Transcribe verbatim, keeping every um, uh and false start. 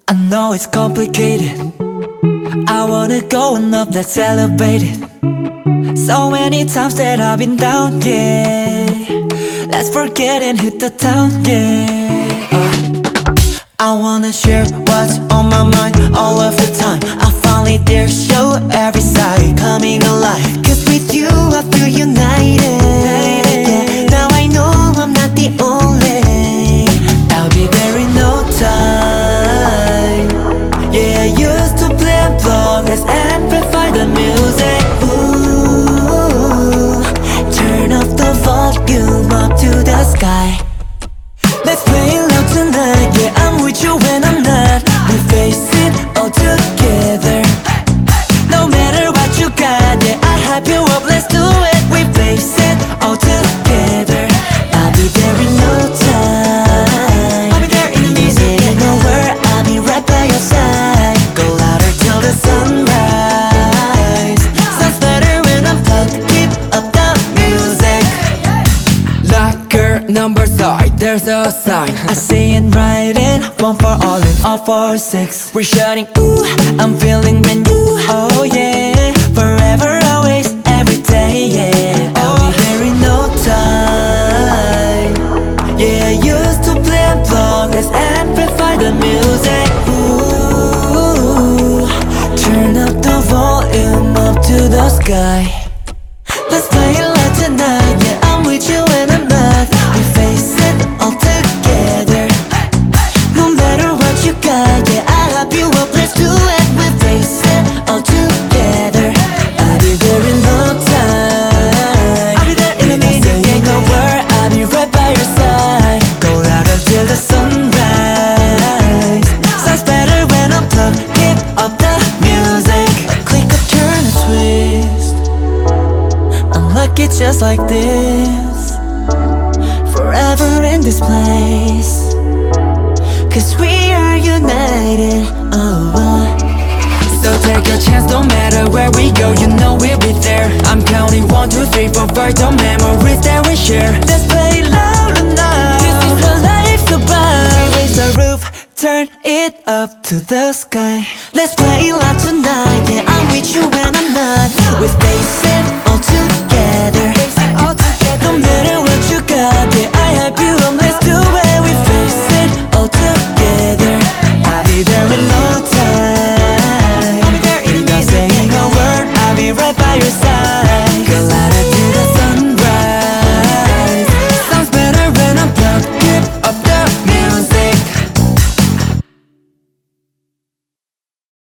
I know it's complicated. I wanna go and up, let's celebrate it. So many times that I've been down, yeah. Let's forget and hit the town, yeah. uh. I wanna share what's on my mind all of the time. I finally dare show every side coming alive. Cause with you I feel united, yeah. Now I know I'm not the only. I'll be there in no time. Yeah, I used to play and plug, let's amplify the music. Ooh, turn up the volume up to the sky. Let's play it loud tonight. Yeah, I'm with you when I'm not. We face it all together. No matter what you got, yeah, I hype you up, let's do it. We face it all together. I'll be there in no time. I'll be there in the music and nowhere. I'll be right by your side. Go louder till the sunrise. Sounds better when I'm plugged. Keep up the music. Locker number side, there's a sign. I see it writing, one for all and all for six. We're shouting, ooh, I'm feeling brand new. Oh yeah, forever, always, every day, yeah. I'll be there in no time. Yeah, I used to play and plug, let's amplify the music. Ooh, turn up the volume up to the sky. Let's play it loud tonight, yeah, I'm with you and I'm not. We face it all together. No matter what you got, yeah, I'll help you up, let's do it. We face it all together. I'll be there in no time. I'll be there in a minute, ain't no word. I'll be right by your side. Go louder till the sunrise. Sounds better when I'm plugged. Keep up the music. Click up, turn and twist. Unlucky just like this. Forever in this place. Cause we are united, oh, oh. So take a chance, no matter where we go, you know we'll be there. I'm counting one, two, three, four, five, the memories that we share. Let's play loud enough. This is what life's about. Raise the roof, turn it up to the sky. Let's play loud tonight, yeah, I'm with you when I'm not. We face it all together.